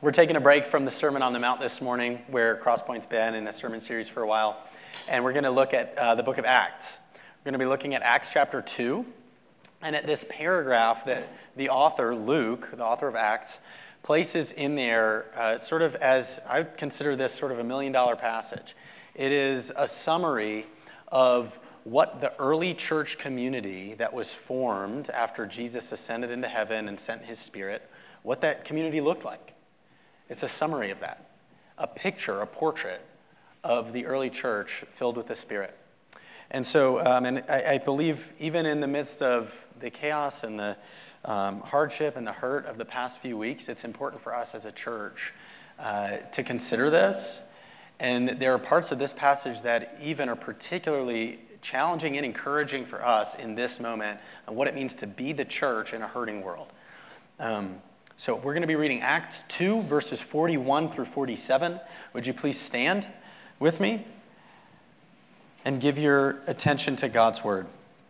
We're taking a break from the Sermon on the Mount this morning, where Crosspoint's been in a sermon series for a while. And we're going to look at the book of Acts. We're going to be looking at Acts chapter 2. And at this paragraph that the author, Luke, the author of Acts, places in there sort of as, I would consider this sort of $1 million passage. It is a summary of what the early church community that was formed after Jesus ascended into heaven and sent his Spirit, what that community looked like. It's a summary of that, a picture, a portrait of the early church filled with the Spirit. And so, and I believe even in the midst of the chaos and the hardship and the hurt of the past few weeks, it's important for us as a church to consider this. And there are parts of this passage that even are particularly challenging and encouraging for us in this moment and what it means to be the church in a hurting world. So we're going to be reading Acts 2, verses 41 through 47. Would you please stand with me and give your attention to God's word?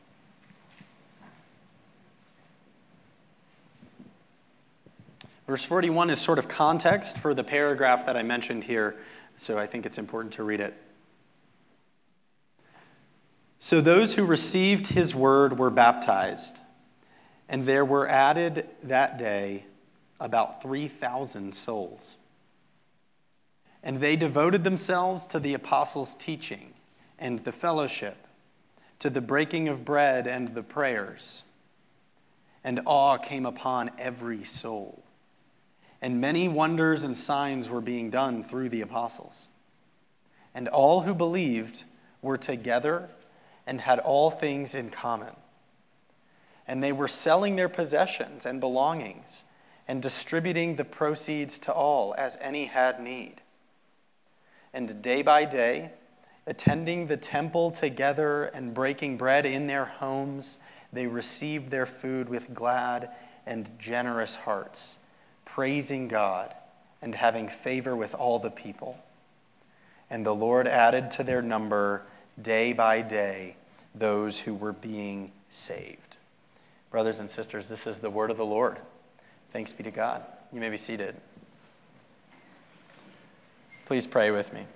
Verse 41 is sort of context for the paragraph that I mentioned here, so I think it's important to read it. So those who received his word were baptized, and there were added that day about 3,000 souls. And they devoted themselves to the apostles' teaching and the fellowship, to the breaking of bread and the prayers. And awe came upon every soul. And many wonders and signs were being done through the apostles. And all who believed were together and had all things in common. And they were selling their possessions and belongings and distributing the proceeds to all as any had need. And day by day, attending the temple together and breaking bread in their homes, they received their food with glad and generous hearts, praising God and having favor with all the people. And the Lord added to their number day by day those who were being saved. Brothers and sisters, this is the word of the Lord. Thanks be to God. You may be seated. Please pray with me.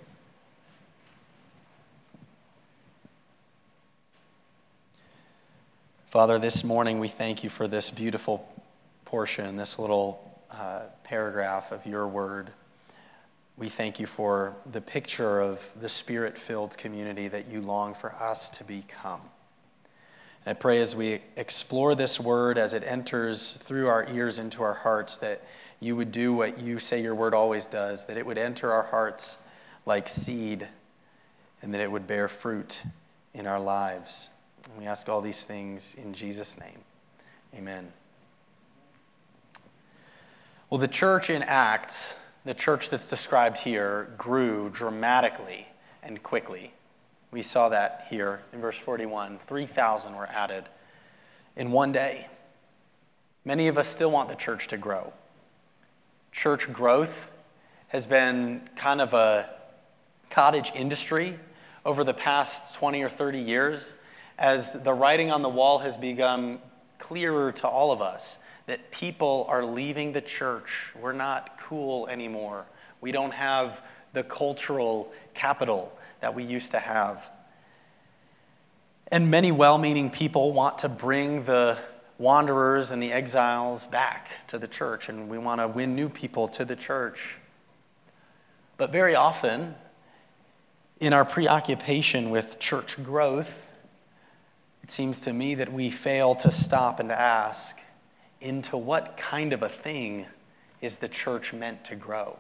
Father, this morning we thank you for this beautiful portion, this little paragraph of your word. We thank you for the picture of the Spirit-filled community that you long for us to become. And I pray as we explore this word, as it enters through our ears into our hearts, that you would do what you say your word always does, that it would enter our hearts like seed, and that it would bear fruit in our lives. And we ask all these things in Jesus' name. Amen. Well, the church in Acts, the church that's described here, grew dramatically and quickly. We saw that here in verse 41. 3,000 were added in one day. Many of us still want the church to grow. Church growth has been kind of a cottage industry over the past 20 or 30 years as the writing on the wall has become clearer to all of us that people are leaving the church. We're not cool anymore. We don't have the cultural capital that we used to have. And many well-meaning people want to bring the wanderers and the exiles back to the church, and we want to win new people to the church. But very often, in our preoccupation with church growth, it seems to me that we fail to stop and ask, into what kind of a thing is the church meant to grow?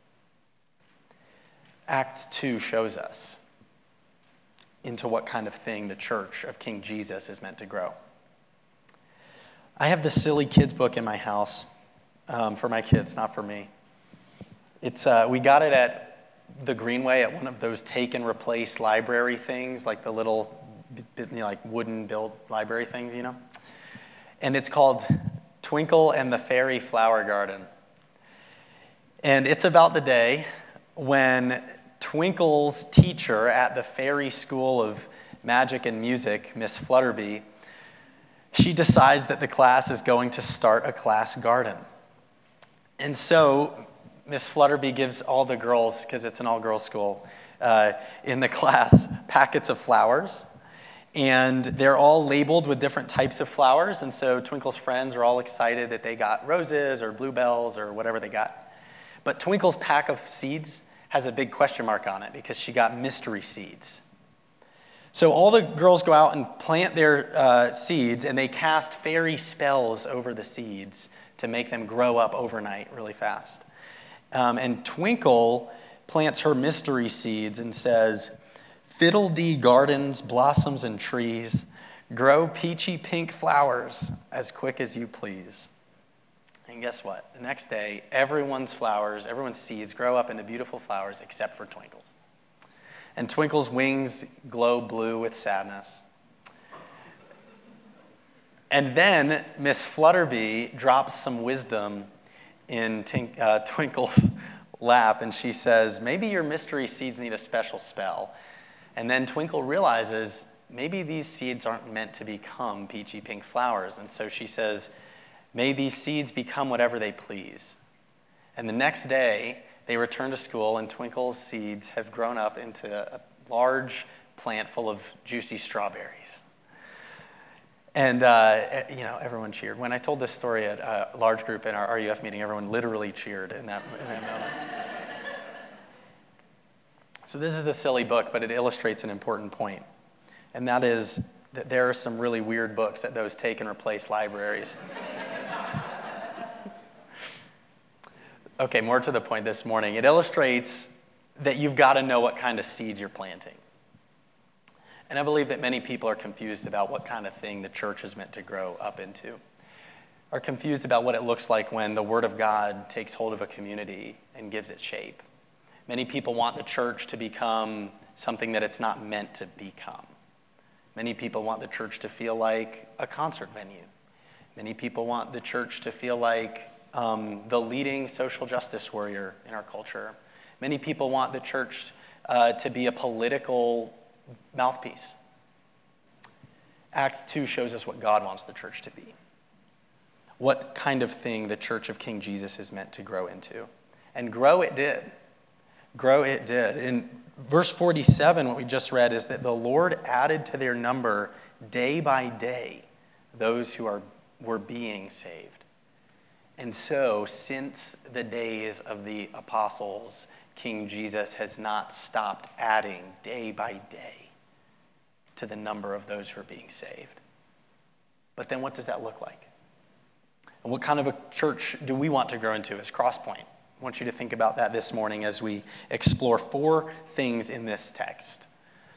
Acts 2 shows us into what kind of thing the church of King Jesus is meant to grow. I have this silly kids book in my house for my kids, not for me. It's we got it at the Greenway at one of those take and replace library things, like the little like wooden built library things, you know? And it's called Twinkle and the Fairy Flower Garden. And it's about the day when Twinkle's teacher at the fairy school of magic and music, Miss Flutterby, she decides that the class is going to start a class garden. And so Miss Flutterby gives all the girls, because it's an all-girls school, in the class, packets of flowers. And they're all labeled with different types of flowers. And so Twinkle's friends are all excited that they got roses or bluebells or whatever they got. But Twinkle's pack of seeds has a big question mark on it because she got mystery seeds. So all the girls go out and plant their seeds, and they cast fairy spells over the seeds to make them grow up overnight really fast. And Twinkle plants her mystery seeds and says, "Fiddle-dee gardens, blossoms, and trees, grow peachy pink flowers as quick as you please." And guess what? The next day, everyone's seeds grow up into beautiful flowers except for Twinkle's. And Twinkle's wings glow blue with sadness. And then Miss Flutterby drops some wisdom in Twinkle's lap, and she says, "Maybe your mystery seeds need a special spell." And then Twinkle realizes maybe these seeds aren't meant to become peachy pink flowers. And so she says, "May these seeds become whatever they please." And the next day, they return to school, and Twinkle's seeds have grown up into a large plant full of juicy strawberries. And, everyone cheered. When I told this story at a large group in our RUF meeting, everyone literally cheered in that moment. So this is a silly book, but it illustrates an important point. And that is that there are some really weird books that those take and replace libraries. Okay, more to the point this morning. It illustrates that you've got to know what kind of seeds you're planting. And I believe that many people are confused about what kind of thing the church is meant to grow up into, are confused about what it looks like when the Word of God takes hold of a community and gives it shape. Many people want the church to become something that it's not meant to become. Many people want the church to feel like a concert venue. Many people want the church to feel like the leading social justice warrior in our culture. Many people want the church to be a political mouthpiece. Acts 2 shows us what God wants the church to be. What kind of thing the church of King Jesus is meant to grow into. And grow it did. Grow it did. In verse 47, what we just read is that the Lord added to their number day by day those who were being saved. And so, since the days of the apostles, King Jesus has not stopped adding day by day to the number of those who are being saved. But then what does that look like? And what kind of a church do we want to grow into as Crosspoint? I want you to think about that this morning as we explore 4 things in this text.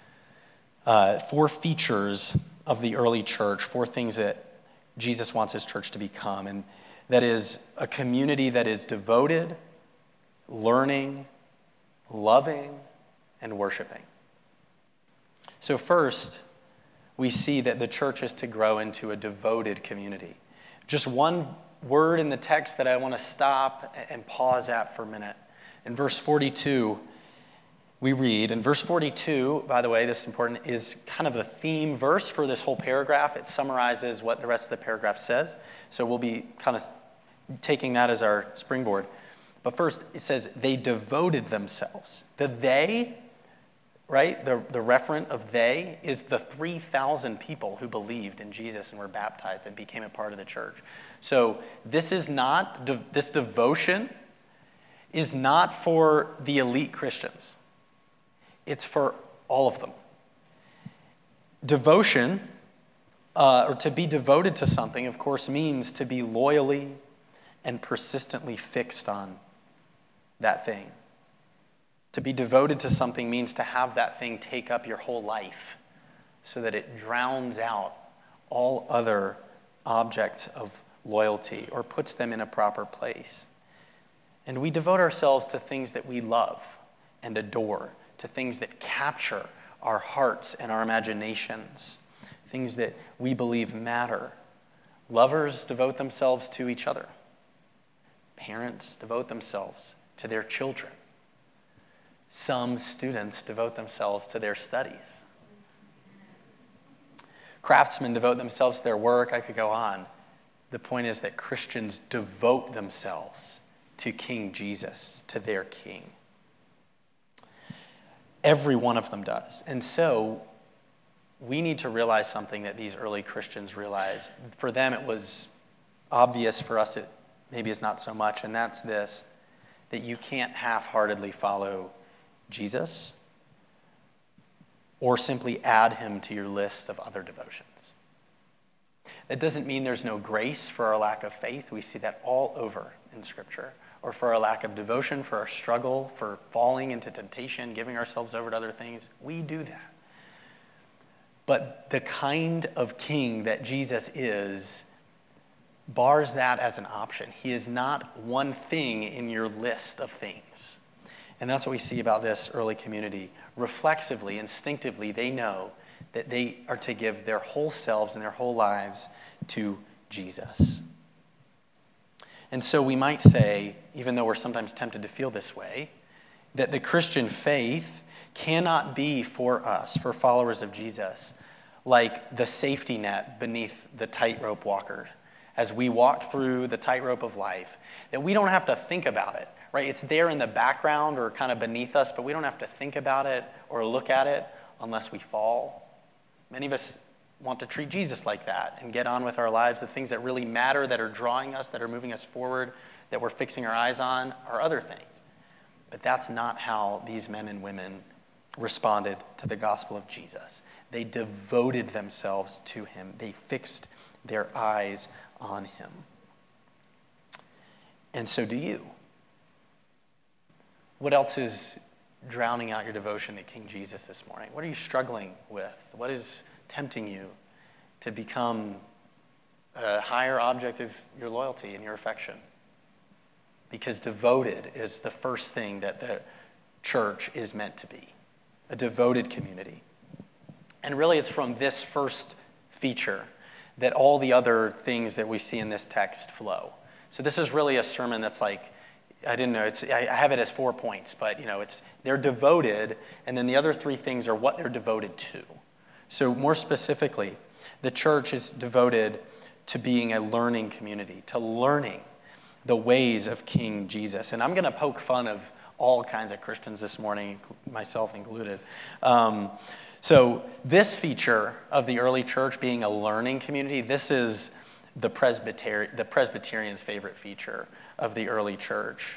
4 features of the early church, 4 things that Jesus wants his church to become. And that is a community that is devoted, learning, loving, and worshiping. So first, we see that the church is to grow into a devoted community. Just one word in the text that I want to stop and pause at for a minute. In verse 42, we read, and verse 42, by the way, this is important, is kind of the theme verse for this whole paragraph. It summarizes what the rest of the paragraph says. So we'll be kind of taking that as our springboard. But first, it says, they devoted themselves. The they, right, the referent of they is the 3,000 people who believed in Jesus and were baptized and became a part of the church. So this devotion is not for the elite Christians. It's for all of them. Devotion, or to be devoted to something, of course, means to be loyally and persistently fixed on that thing. To be devoted to something means to have that thing take up your whole life so that it drowns out all other objects of loyalty or puts them in a proper place. And we devote ourselves to things that we love and adore, to things that capture our hearts and our imaginations, things that we believe matter. Lovers devote themselves to each other. Parents devote themselves to their children. Some students devote themselves to their studies. Craftsmen devote themselves to their work. I could go on. The point is that Christians devote themselves to King Jesus, to their king. Every one of them does. And so we need to realize something that these early Christians realized. For them, it was obvious. For us, it maybe is not so much. And that's this, that you can't half-heartedly follow Jesus or simply add him to your list of other devotions. That doesn't mean there's no grace for our lack of faith. We see that all over in Scripture. Or for our lack of devotion, for our struggle, for falling into temptation, giving ourselves over to other things. We do that. But the kind of king that Jesus is bars that as an option. He is not one thing in your list of things. And that's what we see about this early community. Reflexively, instinctively, they know that they are to give their whole selves and their whole lives to Jesus. And so we might say, even though we're sometimes tempted to feel this way, that the Christian faith cannot be for us, for followers of Jesus, like the safety net beneath the tightrope walker. As we walk through the tightrope of life, that we don't have to think about it, right? It's there in the background or kind of beneath us, but we don't have to think about it or look at it unless we fall. Many of us want to treat Jesus like that and get on with our lives. The things that really matter, that are drawing us, that are moving us forward, that we're fixing our eyes on, are other things. But that's not how these men and women responded to the gospel of Jesus. They devoted themselves to him. They fixed their eyes on him. And so do you. What else is drowning out your devotion to King Jesus this morning? What are you struggling with? What is tempting you to become a higher object of your loyalty and your affection? Because devoted is the first thing that the church is meant to be, a devoted community. And really it's from this first feature that all the other things that we see in this text flow. So this is really a sermon that's like, I didn't know, I have it as 4 points, but they're devoted, and then the other 3 things are what they're devoted to. So more specifically, the church is devoted to being a learning community, to learning the ways of King Jesus. And I'm going to poke fun of all kinds of Christians this morning, myself included. So this feature of the early church being a learning community, this is the Presbyterian's favorite feature of the early church.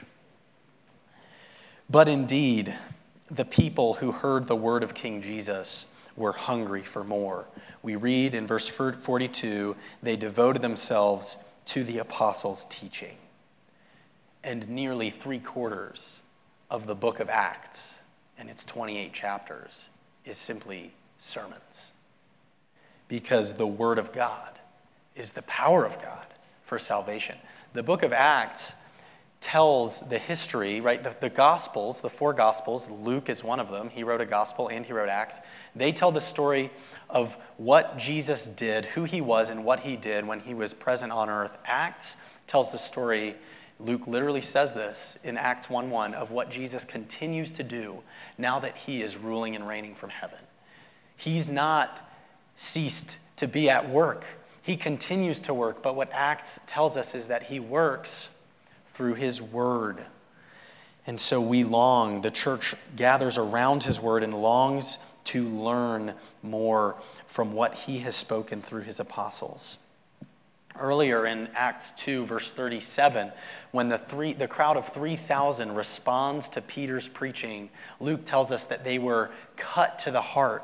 But indeed, the people who heard the word of King Jesus were hungry for more. We read in verse 42, they devoted themselves to the apostles' teaching. And nearly 3/4 of the book of Acts, and its 28 chapters, is simply sermons. Because the word of God is the power of God for salvation. The book of Acts tells the history, right? The Gospels, the 4 Gospels, Luke is one of them. He wrote a Gospel and he wrote Acts. They tell the story of what Jesus did, who he was, and what he did when he was present on earth. Acts tells the story, Luke literally says this in Acts 1:1, of what Jesus continues to do now that he is ruling and reigning from heaven. He's not ceased to be at work. He continues to work, but what Acts tells us is that he works through his word. And so we long, the church gathers around his word and longs to learn more from what he has spoken through his apostles. Earlier in Acts 2, verse 37, when the crowd of 3,000 responds to Peter's preaching, Luke tells us that they were cut to the heart.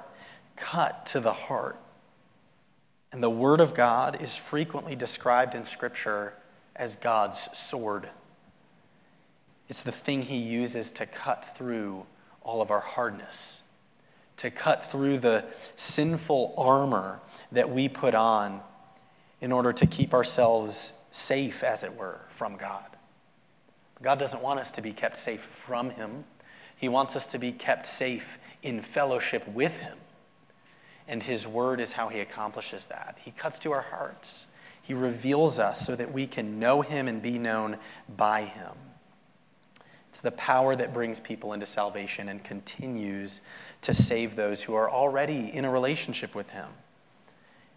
And the word of God is frequently described in Scripture as God's sword. It's the thing he uses to cut through all of our hardness, to cut through the sinful armor that we put on in order to keep ourselves safe, as it were, from God. God doesn't want us to be kept safe from him. He wants us to be kept safe in fellowship with him. And his word is how he accomplishes that. He cuts to our hearts. He reveals us so that we can know him and be known by him. It's the power that brings people into salvation and continues to save those who are already in a relationship with him.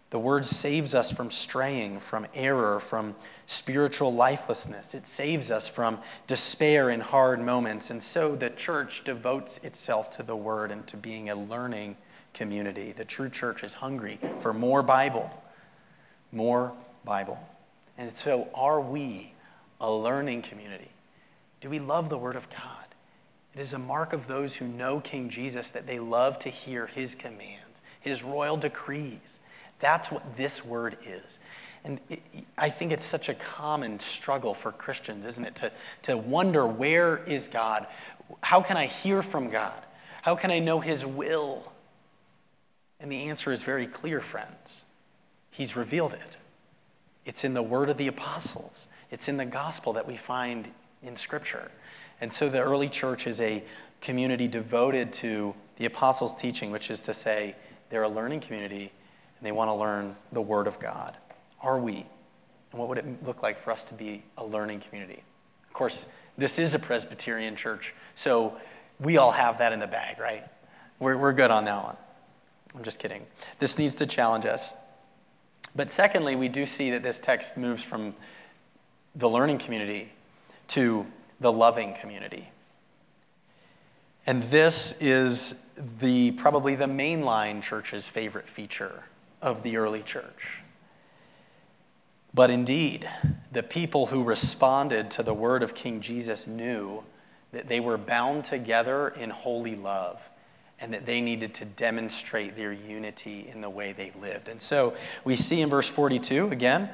The word saves us from straying, from error, from spiritual lifelessness. It saves us from despair in hard moments. And so the church devotes itself to the word and to being a learning community. The true church is hungry for more Bible. More Bible. And so are we a learning community? Do we love the word of God? It is a mark of those who know King Jesus that they love to hear his commands, his royal decrees. That's what this word is. And I think it's such a common struggle for Christians, isn't it? To wonder, where is God? How can I hear from God? How can I know his will? And the answer is very clear, friends. He's revealed it. It's in the word of the apostles. It's in the gospel that we find in Scripture. And so the early church is a community devoted to the apostles' teaching, which is to say they're a learning community and they want to learn the word of God. Are we? And what would it look like for us to be a learning community? Of course, this is a Presbyterian church, so we all have that in the bag, right? We're good on that one. I'm just kidding. This needs to challenge us. But secondly, we do see that this text moves from the learning community to the loving community. And this is probably the mainline church's favorite feature of the early church. But indeed, the people who responded to the word of King Jesus knew that they were bound together in holy love and that they needed to demonstrate their unity in the way they lived. And so we see in verse 42 again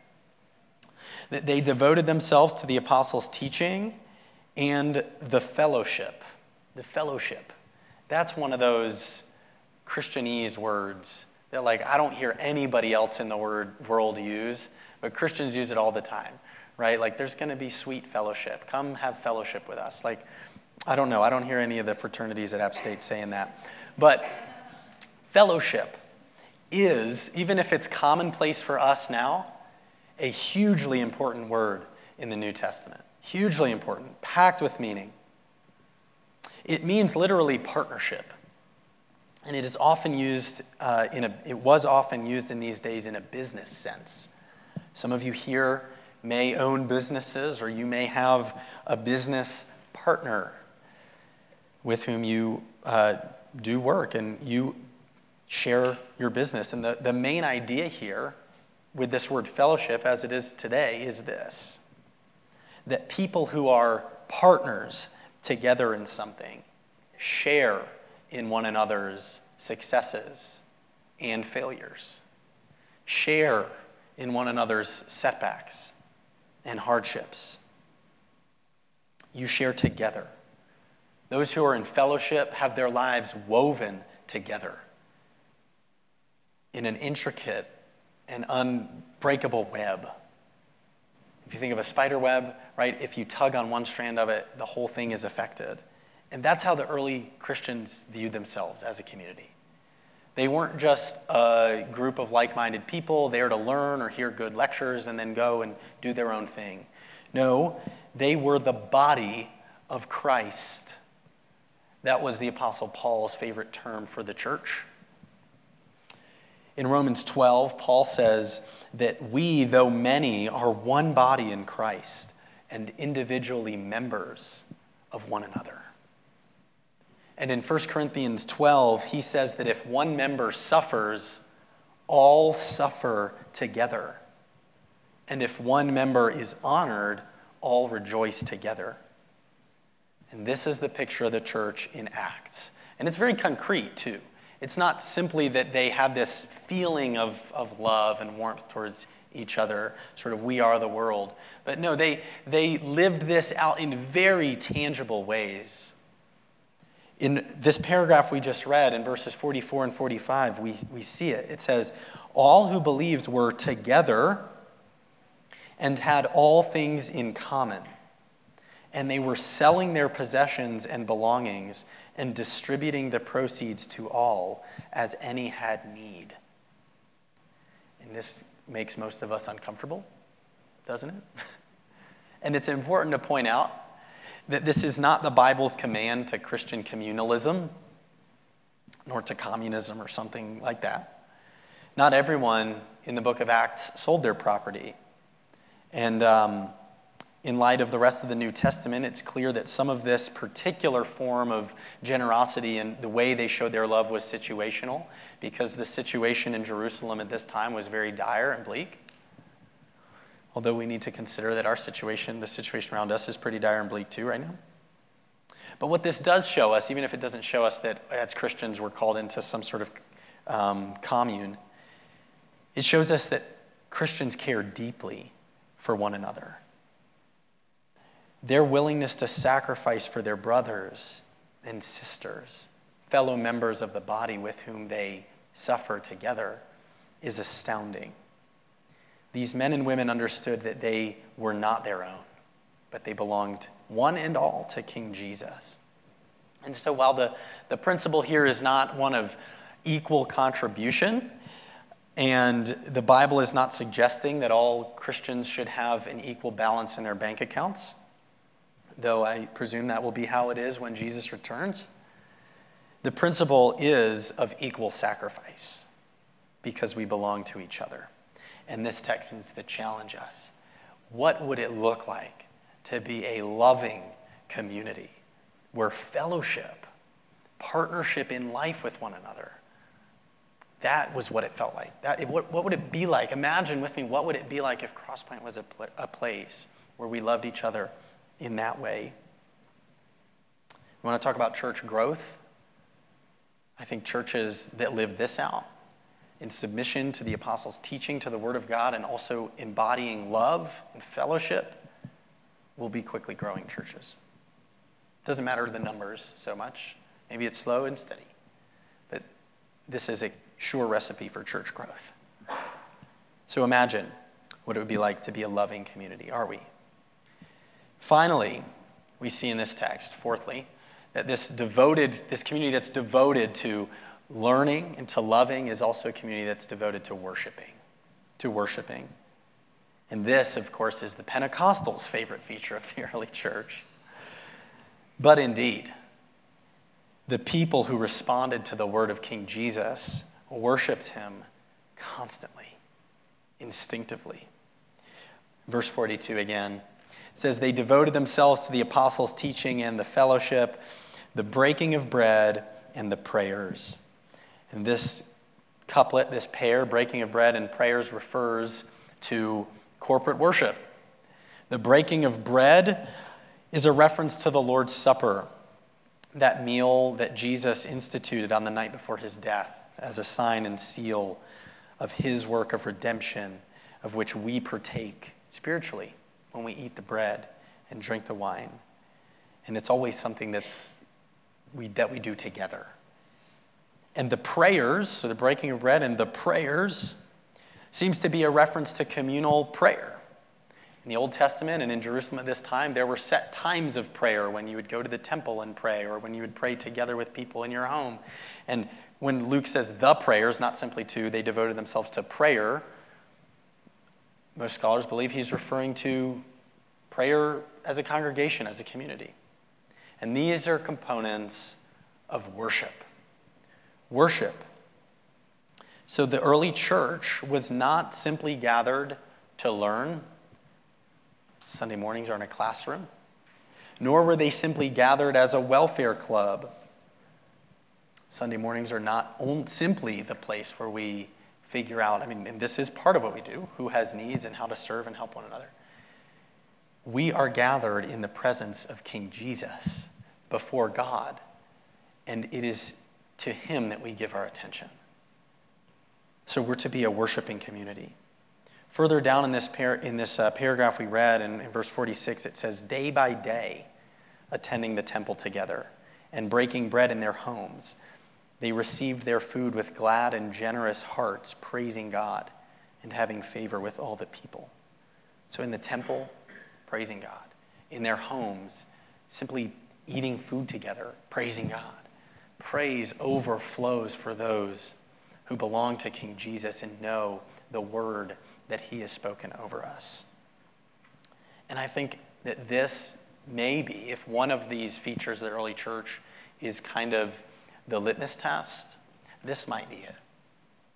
that they devoted themselves to the apostles' teaching and the fellowship. The fellowship. That's one of those Christianese words that, like, I don't hear anybody else in the world use, but Christians use it all the time, right? Like, there's going to be sweet fellowship. Come have fellowship with us. Like, I don't know. I don't hear any of the fraternities at App State saying that. But fellowship is, even if it's commonplace for us now, a hugely important word in the New Testament. Hugely important, packed with meaning. It means literally partnership. And it is often used it was often used in these days in a business sense. Some of you here may own businesses, or you may have a business partner with whom you do work and you share your business. And the main idea here with this word fellowship, as it is today, is this: that people who are partners together in something share in one another's successes and failures, share in one another's setbacks and hardships. You share together. Those who are in fellowship have their lives woven together in an intricate and unbreakable web. If you think of a spider web, right, if you tug on one strand of it, the whole thing is affected. And that's how the early Christians viewed themselves as a community. They weren't just a group of like-minded people there to learn or hear good lectures and then go and do their own thing. No, they were the body of Christ. That was the Apostle Paul's favorite term for the church. In Romans 12, Paul says that we, though many, are one body in Christ and individually members of one another. And in 1 Corinthians 12, he says that if one member suffers, all suffer together. And if one member is honored, all rejoice together. And this is the picture of the church in Acts. And it's very concrete, too. It's not simply that they had this feeling of love and warmth towards each other, sort of we are the world. But no, they lived this out in very tangible ways. In this paragraph we just read, in verses 44 and 45, we see it. It says, all who believed were together and had all things in common. And they were selling their possessions and belongings and distributing the proceeds to all as any had need. And this makes most of us uncomfortable, doesn't it? And it's important to point out that this is not the Bible's command to Christian communalism, nor to communism or something like that. Not everyone in the book of Acts sold their property. And in light of the rest of the New Testament, it's clear that some of this particular form of generosity and the way they showed their love was situational, because the situation in Jerusalem at this time was very dire and bleak. Although we need to consider that our situation, the situation around us, is pretty dire and bleak too right now. But what this does show us, even if it doesn't show us that as Christians we're called into some sort of commune, it shows us that Christians care deeply for one another. Their willingness to sacrifice for their brothers and sisters, fellow members of the body with whom they suffer together, is astounding. These men and women understood that they were not their own, but they belonged one and all to King Jesus. And so while the principle here is not one of equal contribution, and the Bible is not suggesting that all Christians should have an equal balance in their bank accounts, though I presume that will be how it is when Jesus returns, the principle is of equal sacrifice because we belong to each other. And this text needs to challenge us. What would it look like to be a loving community where fellowship, partnership in life with one another, that was what it felt like. What would it be like? Imagine with me, what would it be like if Crosspoint was a place where we loved each other in that way? We want to talk about church growth. I think churches that live this out in submission to the apostles' teaching, to the Word of God, and also embodying love and fellowship will be quickly growing churches. Doesn't matter the numbers so much. Maybe it's slow and steady. But this is a sure recipe for church growth. So imagine what it would be like to be a loving community, are we? Finally, we see in this text, fourthly, that this community that's devoted to learning and to loving is also a community that's devoted to worshiping. And this, of course, is the Pentecostals' favorite feature of the early church. But indeed, the people who responded to the word of King Jesus worshiped him constantly, instinctively. Verse 42 again. It says, they devoted themselves to the apostles' teaching and the fellowship, the breaking of bread, and the prayers. And this couplet, this pair, breaking of bread and prayers, refers to corporate worship. The breaking of bread is a reference to the Lord's Supper, that meal that Jesus instituted on the night before his death as a sign and seal of his work of redemption, of which we partake spiritually when we eat the bread and drink the wine. And it's always something that we do together. And the prayers, so the breaking of bread and the prayers, seems to be a reference to communal prayer. In the Old Testament and in Jerusalem at this time, there were set times of prayer when you would go to the temple and pray, or when you would pray together with people in your home. And when Luke says the prayers, not simply they devoted themselves to prayer, most scholars believe he's referring to prayer as a congregation, as a community. And these are components of worship. Worship. So the early church was not simply gathered to learn. Sunday mornings are in a classroom. Nor were they simply gathered as a welfare club. Sunday mornings are not simply the place where we figure out, and this is part of what we do, who has needs and how to serve and help one another. We are gathered in the presence of King Jesus before God, and it is to him that we give our attention. So we're to be a worshiping community. Further down in this paragraph we read, in verse 46, it says, day by day, attending the temple together and breaking bread in their homes, they received their food with glad and generous hearts, praising God and having favor with all the people. So in the temple, praising God. In their homes, simply eating food together, praising God. Praise overflows for those who belong to King Jesus and know the word that he has spoken over us. And I think that this may be, if one of these features of the early church is kind of the litmus test, this might be it.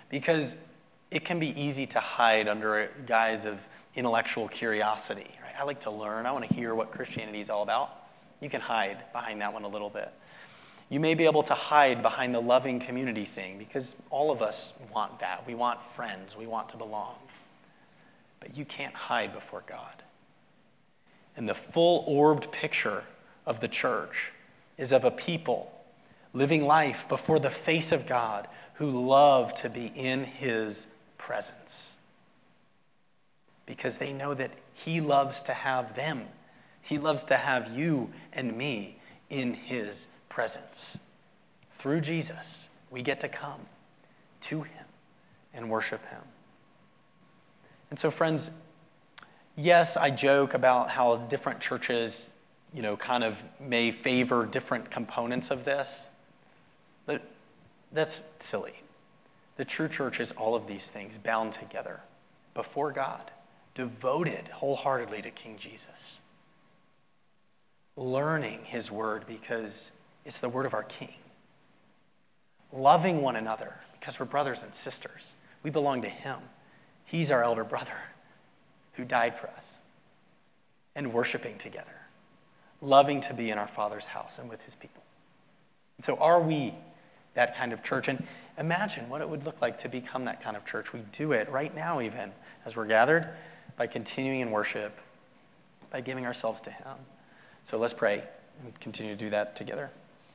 because it can be easy to hide under a guise of intellectual curiosity. Right? I like to learn. I want to hear what Christianity is all about. You can hide behind that one a little bit. You may be able to hide behind the loving community thing because all of us want that. We want friends. We want to belong. But you can't hide before God. And the full-orbed picture of the church is of a people living life before the face of God who love to be in his presence because they know that he loves to have them. He loves to have you and me in his presence. Through Jesus, we get to come to him and worship him. And so, friends, yes, I joke about how different churches, kind of may favor different components of this, but that's silly. The true church is all of these things bound together before God, devoted wholeheartedly to King Jesus, learning his word because it's the word of our King, loving one another because we're brothers and sisters. We belong to him. He's our elder brother who died for us, and worshiping together, loving to be in our Father's house and with his people. And so are we that kind of church? And imagine what it would look like to become that kind of church. We do it right now even as we're gathered by continuing in worship, by giving ourselves to him. So let's pray and continue to do that together.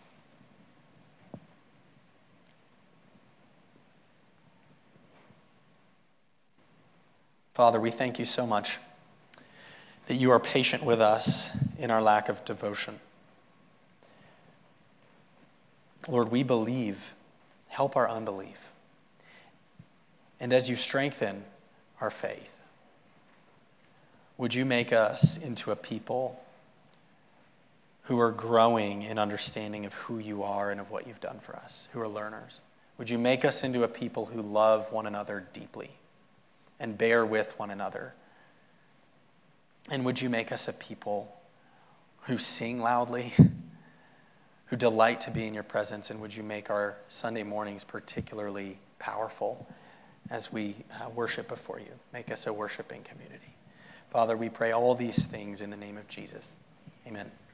Father, we thank you so much that you are patient with us in our lack of devotion. Lord, we believe. Help our unbelief. And as you strengthen our faith, would you make us into a people who are growing in understanding of who you are and of what you've done for us, who are learners? Would you make us into a people who love one another deeply and bear with one another? And would you make us a people who sing loudly, who delight to be in your presence? And would you make our Sunday mornings particularly powerful as we worship before you? Make us a worshiping community. Father, we pray all these things in the name of Jesus. Amen.